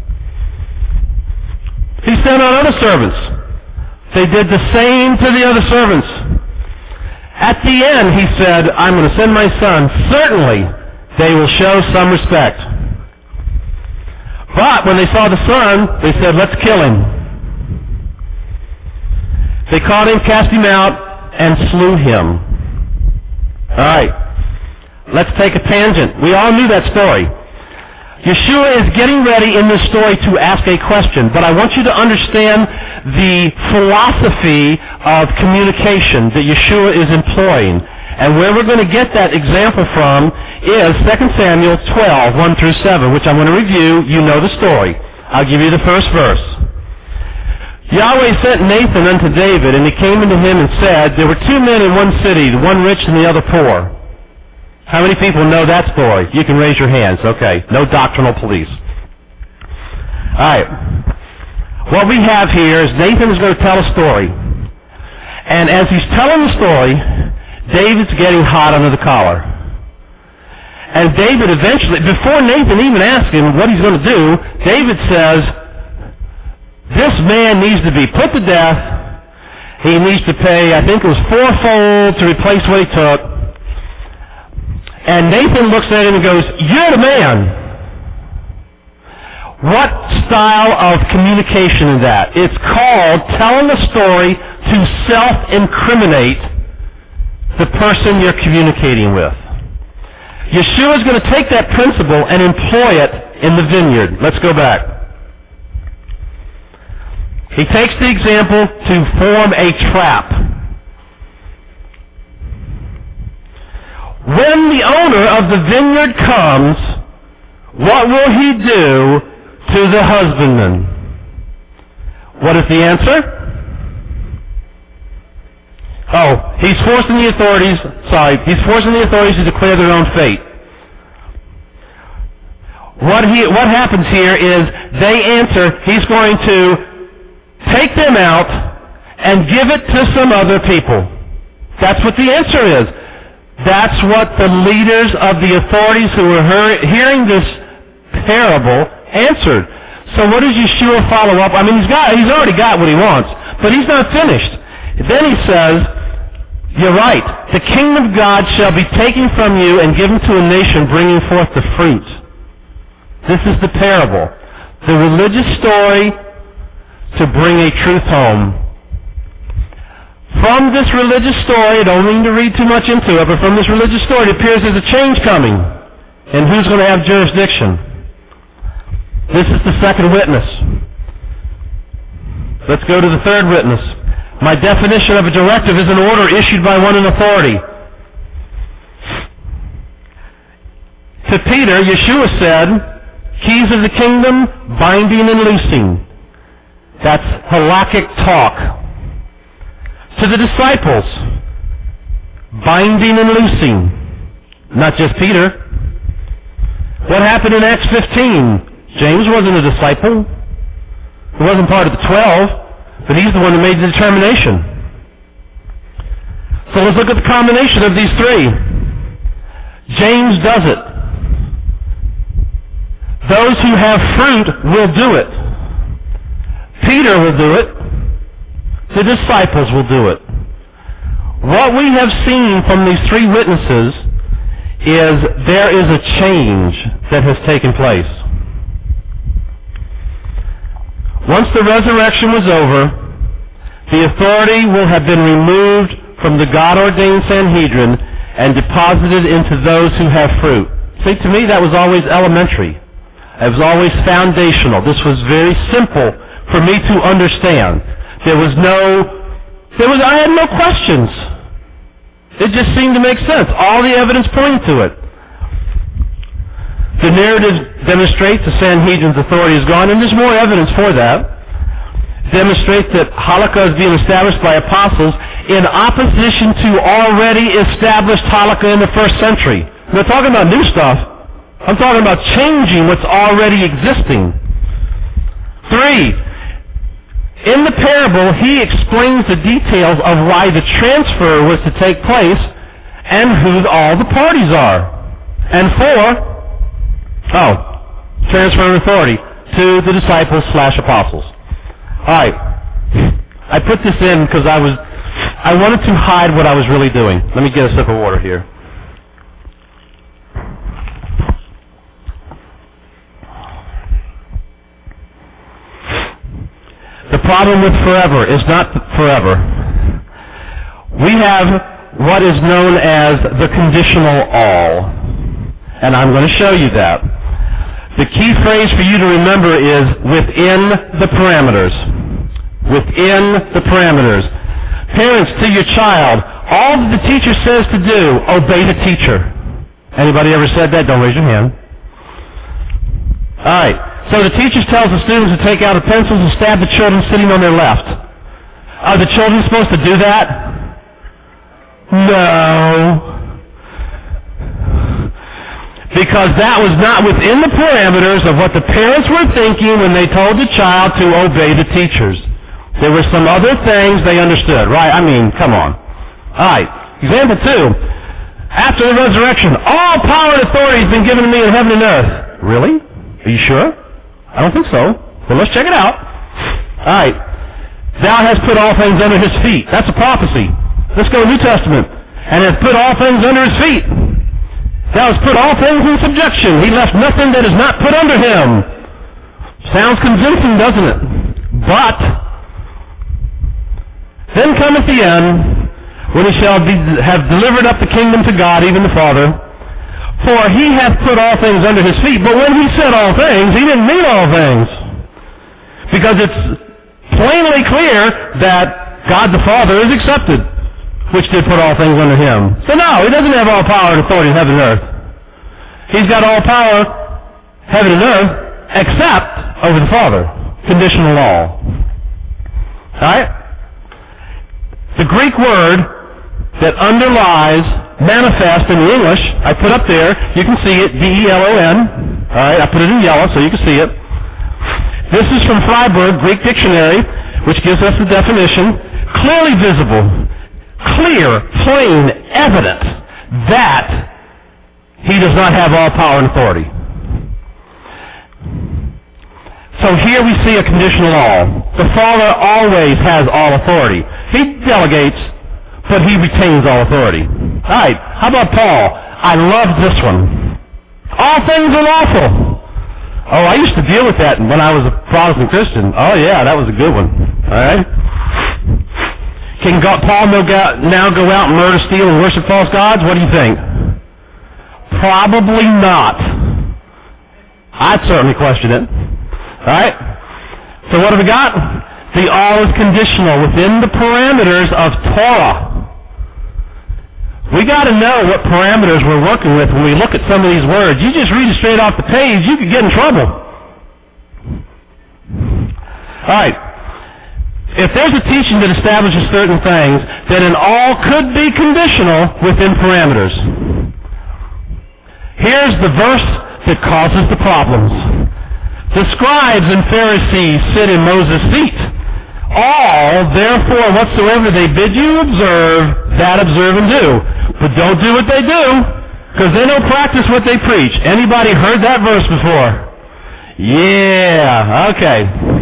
He sent out other servants. They did the same to the other servants. At the end, he said, I'm going to send my son. Certainly, they will show some respect. But when they saw the son, they said, let's kill him. They caught him, cast him out, and slew him. All right. Let's take a tangent. We all knew that story. Yeshua is getting ready in this story to ask a question, but I want you to understand the philosophy of communication that Yeshua is employing. And where we're going to get that example from is Second Samuel twelve, one through seven, which I'm going to review. You know the story. I'll give you the first verse. Yahweh sent Nathan unto David, and he came unto him and said, there were two men in one city, the one rich and the other poor. How many people know that story? You can raise your hands. Okay. No doctrinal police. All right. What we have here is Nathan is going to tell a story. And as he's telling the story, David's getting hot under the collar. And David eventually, before Nathan even asks him what he's going to do, David says, this man needs to be put to death. He needs to pay, I think it was fourfold to replace what he took. And Nathan looks at him and goes, you're the man. What style of communication is that? It's called telling a story to self-incriminate the person you're communicating with. Yeshua is going to take that principle and employ it in the vineyard. Let's go back. He takes the example to form a trap. When the owner of the vineyard comes, what will he do to the husbandman? What is the answer? Oh, he's forcing the authorities, sorry, he's forcing the authorities to declare their own fate. What he, what happens here is they answer, he's going to take them out and give it to some other people. That's what the answer is. That's what the leaders of the authorities who were hear, hearing this parable answered. So what does Yeshua follow up? I mean, he's got, he's already got what he wants, but he's not finished. Then he says, you're right, the kingdom of God shall be taken from you and given to a nation bringing forth the fruit. This is the parable. The religious story to bring a truth home. From this religious story, I don't mean to read too much into it, but from this religious story, it appears there's a change coming. And who's going to have jurisdiction? This is the second witness. Let's go to the third witness. My definition of a directive is an order issued by one in authority. To Peter, Yeshua said, keys of the kingdom, binding and loosing. That's halakhic talk. To the disciples, binding and loosing. Not just Peter. What happened in Acts fifteen? James wasn't a disciple. He wasn't part of the twelve, but he's the one who made the determination. So let's look at the combination of these three. James does it. Those who have fruit will do it. Peter will do it. The disciples will do it. What we have seen from these three witnesses is there is a change that has taken place. Once the resurrection was over, the authority will have been removed from the God-ordained Sanhedrin and deposited into those who have fruit. See, to me that was always elementary. It was always foundational. This was very simple for me to understand. There was no, there was, I had no questions. It just seemed to make sense. All the evidence pointed to it. The narratives demonstrate the Sanhedrin's authority is gone, and there's more evidence for that. Demonstrate that halakha is being established by apostles in opposition to already established halakha in the first century. I'm not talking about new stuff. I'm talking about changing what's already existing. Three, in the parable, he explains the details of why the transfer was to take place and who all the parties are. And four, oh, transfer of authority to the disciples slash apostles. All right, I put this in because I was, I wanted to hide what I was really doing. Let me get a sip of water here. The problem with forever is not forever. We have what is known as the conditional all, and I'm going to show you that. The key phrase for you to remember is within the parameters. Within the parameters. Parents, to your child, all that the teacher says to do, obey the teacher. Anybody ever said that? Don't raise your hand. All right. So the teacher tells the students to take out the pencils and stab the children sitting on their left. Are the children supposed to do that? No. Because that was not within the parameters of what the parents were thinking when they told the child to obey the teachers. There were some other things they understood, right? I mean, come on. All right. Example two. After the resurrection, all power and authority has been given to me in heaven and earth. Really? Are you sure? I don't think so. Well, let's check it out. All right. Thou hast put all things under his feet. That's a prophecy. Let's go to New Testament. And has put all things under his feet. Thou hast put all things in subjection. He left nothing that is not put under him. Sounds convincing, doesn't it? But then cometh the end, when he shall be, have delivered up the kingdom to God, even the Father. For he hath put all things under his feet. But when he said all things, he didn't mean all things. Because it's plainly clear that God the Father is accepted, which did put all things under him. So no, he doesn't have all power and authority in heaven and earth. He's got all power, heaven and earth, except over the Father. Conditional law. Alright? The Greek word that underlies manifest in the English, I put up there, you can see it, B E L O N. Alright, I put it in yellow so you can see it. This is from Freiberg, Greek Dictionary, which gives us the definition. Clearly visible. Clear, plain, evident that he does not have all power and authority. So here we see a conditional all. The Father always has all authority. He delegates, but he retains all authority. All right, how about Paul? I love this one. All things are lawful. Oh, I used to deal with that when I was a Protestant Christian. Oh yeah, that was a good one. All right. Can God, Paul now go out and murder, steal, and worship false gods? What do you think? Probably not. I'd certainly question it. Alright? So what have we got? The all is conditional within the parameters of Torah. We got to know what parameters we're working with when we look at some of these words. You just read it straight off the page, you could get in trouble. Alright. If there's a teaching that establishes certain things, then an all could be conditional within parameters. Here's the verse that causes the problems. The scribes and Pharisees sit in Moses' seat. All, therefore, whatsoever they bid you observe, that observe and do. But don't do what they do, because they don't practice what they preach. Anybody heard that verse before? Yeah, okay.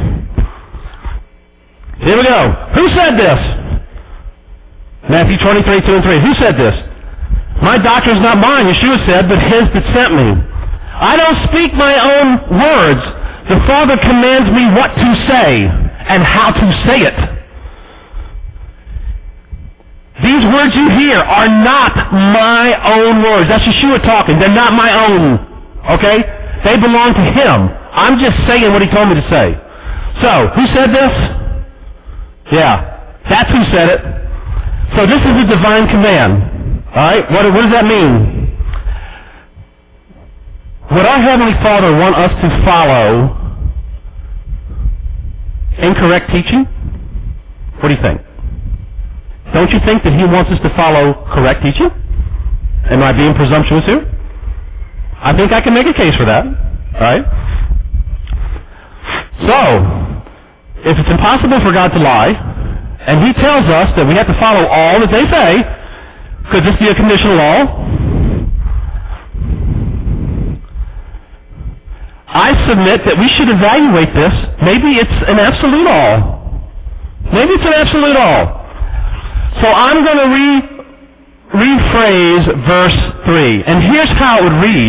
Here we go. Who said this? Matthew twenty-three, two and three. Who said this? My doctrine is not mine, Yeshua said, but his that sent me. I don't speak my own words. The Father commands me what to say and how to say it. These words you hear are not my own words. That's Yeshua talking. They're not my own. Okay? They belong to him. I'm just saying what he told me to say. So, who said this? Yeah, that's who said it. So this is a divine command. Alright, what, what does that mean? would our Heavenly Father want us to follow incorrect teaching? What do you think? Don't you think that He wants us to follow correct teaching? Am I being presumptuous here? I think I can make a case for that. All right? So, if it's impossible for God to lie, and He tells us that we have to follow all that they say, could this be a conditional law? I submit that we should evaluate this. Maybe it's an absolute all. Maybe it's an absolute all. So I'm going to re rephrase verse three. And here's how it would read.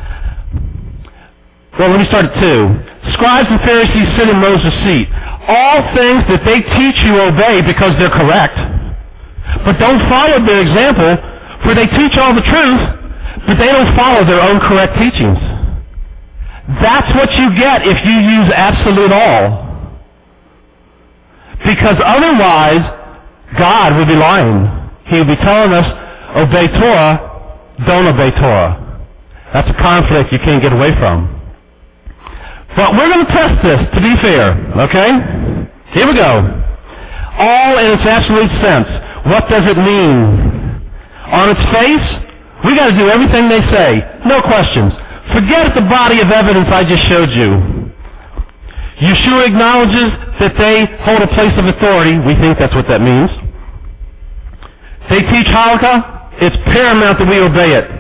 Well, let me start at two. Scribes and Pharisees sit in Moses' seat. All things that they teach you obey because they're correct. But don't follow their example, for they teach all the truth, but they don't follow their own correct teachings. That's what you get if you use absolute all. Because otherwise, God would be lying. He would be telling us, obey Torah, don't obey Torah. That's a conflict you can't get away from. But we're going to test this, to be fair, okay? Here we go. All in its absolute sense. What does it mean? On its face, we got to do everything they say. No questions. Forget the body of evidence I just showed you. Yeshua acknowledges that they hold a place of authority. We think that's what that means. They teach Halakha. It's paramount that we obey it.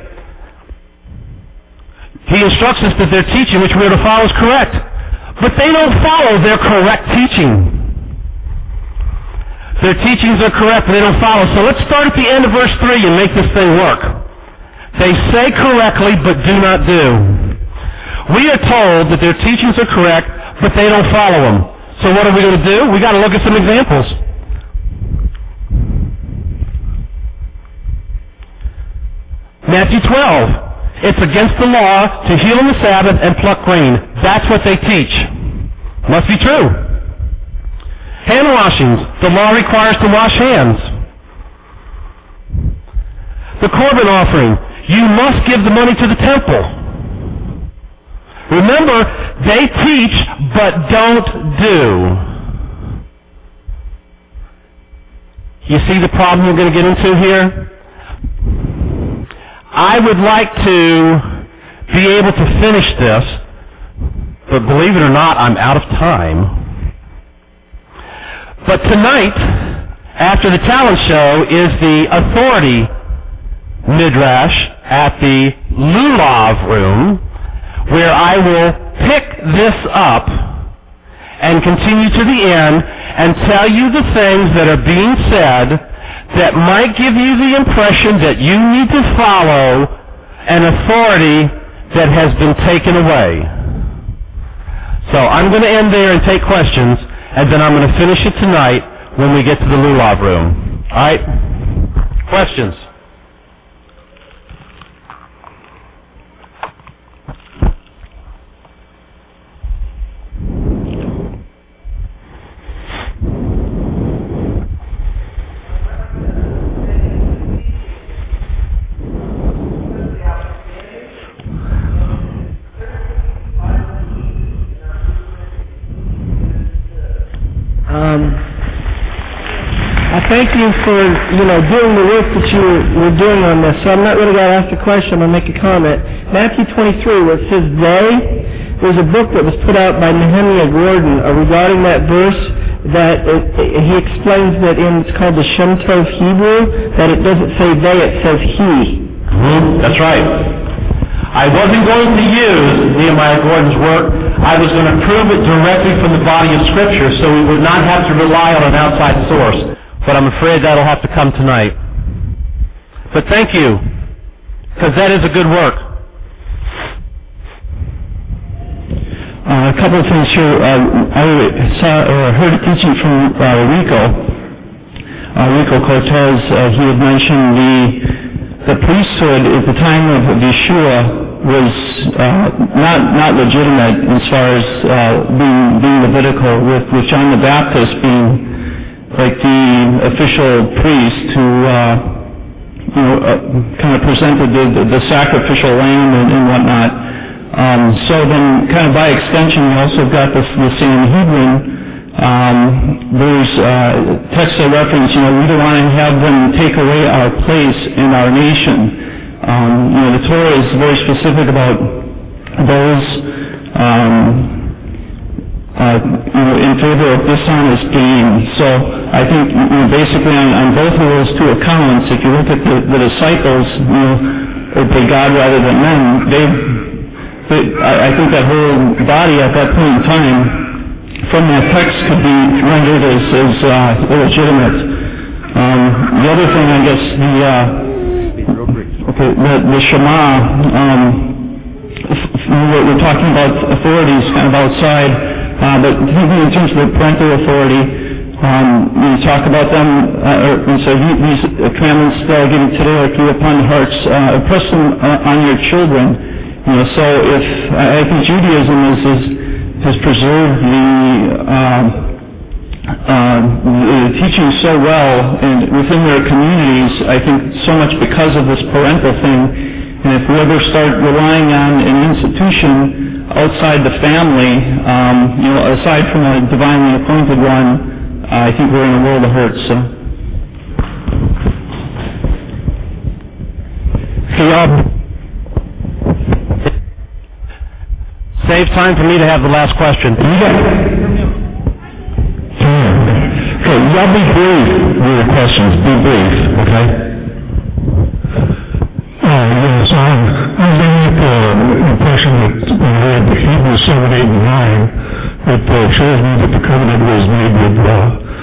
He instructs us that their teaching, which we are to follow, is correct. But they don't follow their correct teaching. Their teachings are correct, but they don't follow. So let's start at the end of verse three and make this thing work. They say correctly, but do not do. We are told that their teachings are correct, but they don't follow them. So what are we going to do? We got to look at some examples. Matthew twelve. It's against the law to heal on the Sabbath and pluck grain. That's what they teach. Must be true. Hand washings. The law requires to wash hands. The Corban offering. You must give the money to the temple. Remember, they teach but don't do. You see the problem we're going to get into here? I would like to be able to finish this, but believe it or not, I'm out of time. But tonight, after the talent show, is the authority midrash at the Lulav room, where I will pick this up and continue to the end and tell you the things that are being said that might give you the impression that you need to follow an authority that has been taken away. So I'm going to end there and take questions, and then I'm going to finish it tonight when we get to the Lulav room. All right? Questions? Um, I thank you for, you know, doing the work that you were doing on this. So I'm not really going to ask a question. I'm going to make a comment. Matthew twenty-three, where it says they, there's a book that was put out by Nehemiah Gordon uh, regarding that verse that it, it, he explains that in, it's called the Shem Tov Hebrew, that it doesn't say they, it says he. Mm-hmm. That's right. I wasn't going to use Nehemiah Gordon's work. I was going to prove it directly from the body of Scripture so we would not have to rely on an outside source. But I'm afraid that'll have to come tonight. But thank you, because that is a good work. Uh, a couple of things here. Uh, I saw or heard a teaching from uh, Rico. Uh, Rico Cortez, uh, he had mentioned the the priesthood at the time of Yeshua was uh, not not legitimate as far as uh, being being Levitical, with, with John the Baptist being like the official priest who uh, you know uh, kind of presented the, the, the sacrificial lamb and, and whatnot. Um, so then, kind of by extension, you also got the, the Sanhedrin. Um, there's uh, texts that reference, you know, we don't want to have them take away our place in our nation. Um, you know, the Torah is very specific about those um, uh, you know, in favor of dishonest gain. So I think, you know, basically on, on both of those two accounts, if you look at the, the disciples, you know, obey God rather than men, they, they I, I think that whole body at that point in time from that text could be rendered as, as uh, illegitimate. Um, the other thing, I guess, the uh, okay, the, the Shema, um, we're, we're talking about authorities kind of outside, uh, but thinking in terms of the parental authority, um, we talk about them, uh, and so these commandments that are given today are key upon the hearts, uh, impress them uh, on your children. You know, so if I think Judaism is, is has preserved the, um, uh, the teaching so well and within their communities, I think so much because of this parental thing. And if we ever start relying on an institution outside the family, um, you know, aside from a divinely appointed one, uh, I think we're in a world of hurt. So. Okay, um, save time for me to have the last question. Okay, y'all be brief with your questions. Be brief, okay? Uh, yes, I'm, I'm getting the impression that when I read Hebrews seven, eight, and nine, that uh, shows me that the covenant was made with, uh,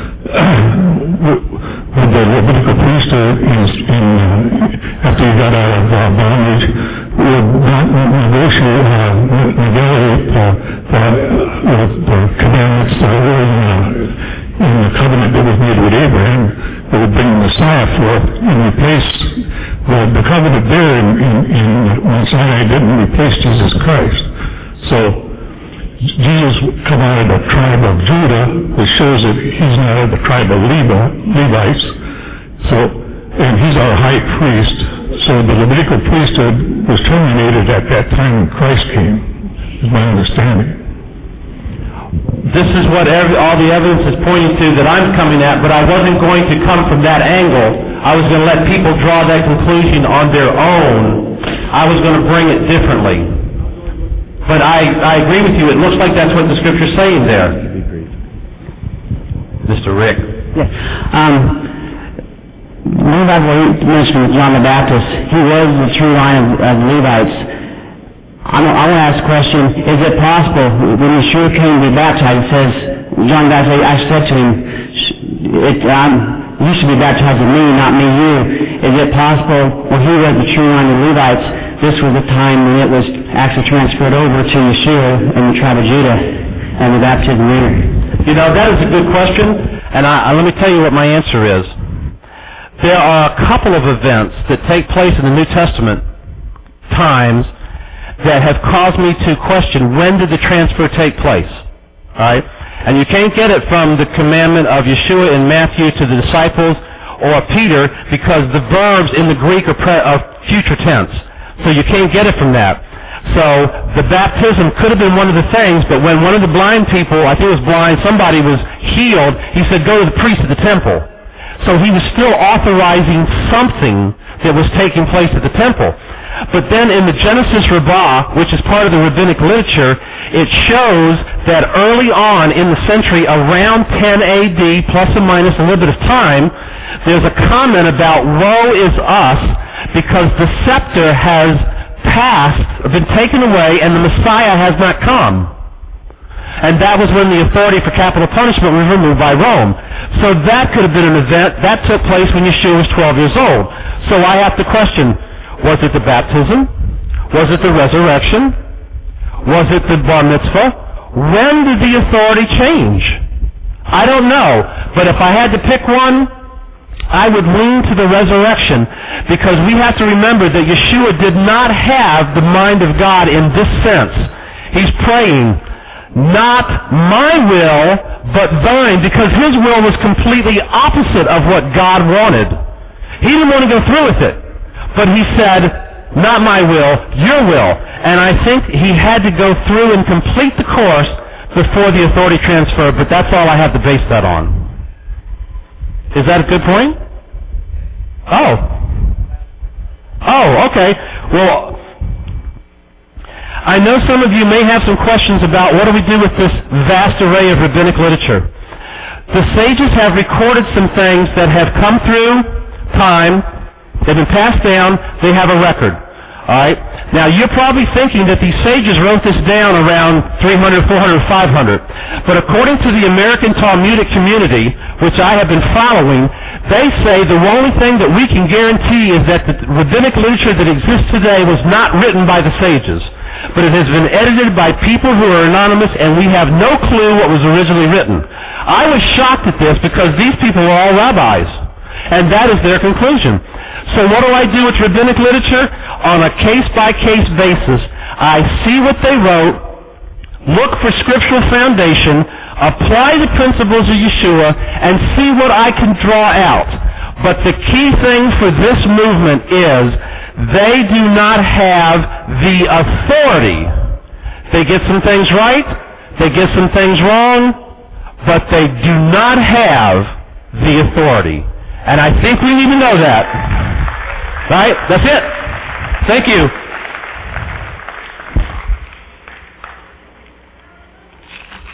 with the Levitical priesthood in, in, uh, after you got out of uh, bondage, would not negotiate, uh, negotiate uh, the, uh, the commandments that were in, uh, in the covenant that was made with Abraham, that would bring the Messiah forth and replace the, the covenant there in, in, in Mount Sinai didn't replace Jesus Christ. So Jesus come out of the tribe of Judah, which shows that he's not of the tribe of Levi, Levites. So, and he's our high priest. So the Levitical priesthood was terminated at that time when Christ came, is my understanding. This is what every, all the evidence is pointing to that I'm coming at, but I wasn't going to come from that angle. I was going to let people draw that conclusion on their own. I was going to bring it differently. But I, I agree with you. It looks like that's what the Scripture's saying there. Mister Rick. Yeah. Um, Levi mentioned John the Baptist. He was the true line of, of Levites. I'm, I want to ask a question. Is it possible, when Yeshua came to be baptized, it says, John the Baptist, I said to him, it, um, you should be baptized with me, not me, you. Is it possible, when he was the true line of Levites, this was the time when it was actually transferred over to Yeshua and the tribe of Judah and the baptism there? You know, that is a good question, and I, I, let me tell you what my answer is. There are a couple of events that take place in the New Testament times that have caused me to question, when did the transfer take place? All right? And you can't get it from the commandment of Yeshua in Matthew to the disciples or Peter, because the verbs in the Greek are, pre- are future tense. So you can't get it from that. So the baptism could have been one of the things, but when one of the blind people, I think it was blind, somebody was healed, he said, go to the priest at the temple. So he was still authorizing something that was taking place at the temple. But then in the Genesis Rabbah, which is part of the rabbinic literature, it shows that early on in the century, around ten A D, plus or minus a little bit of time, there's a comment about woe is us, because the scepter has passed, been taken away, and the Messiah has not come. And that was when the authority for capital punishment was removed by Rome. So that could have been an event that took place when Yeshua was twelve years old. So I have to question, was it the baptism? Was it the resurrection? Was it the bar mitzvah? When did the authority change? I don't know. But if I had to pick one, I would lean to the resurrection, because we have to remember that Yeshua did not have the mind of God in this sense. He's praying, not my will, but thine, because his will was completely opposite of what God wanted. He didn't want to go through with it. But he said, not my will, your will. And I think he had to go through and complete the course before the authority transfer, but that's all I have to base that on. Is that a good point? Oh. Oh, okay. Well, I know some of you may have some questions about what do we do with this vast array of rabbinic literature. The sages have recorded some things that have come through time, they've been passed down, they have a record. Alright? Now you're probably thinking that these sages wrote this down around three hundred, four hundred, five hundred. But according to the American Talmudic community, which I have been following, they say the only thing that we can guarantee is that the rabbinic literature that exists today was not written by the sages, but it has been edited by people who are anonymous, and we have no clue what was originally written. I was shocked at this because these people are all rabbis, and that is their conclusion. So what do I do with rabbinic literature? On a case-by-case basis, I see what they wrote, look for scriptural foundation, apply the principles of Yeshua, and see what I can draw out. But the key thing for this movement is they do not have the authority. They get some things right, they get some things wrong, but they do not have the authority. And I think we need to know that. Right? That's it. Thank you.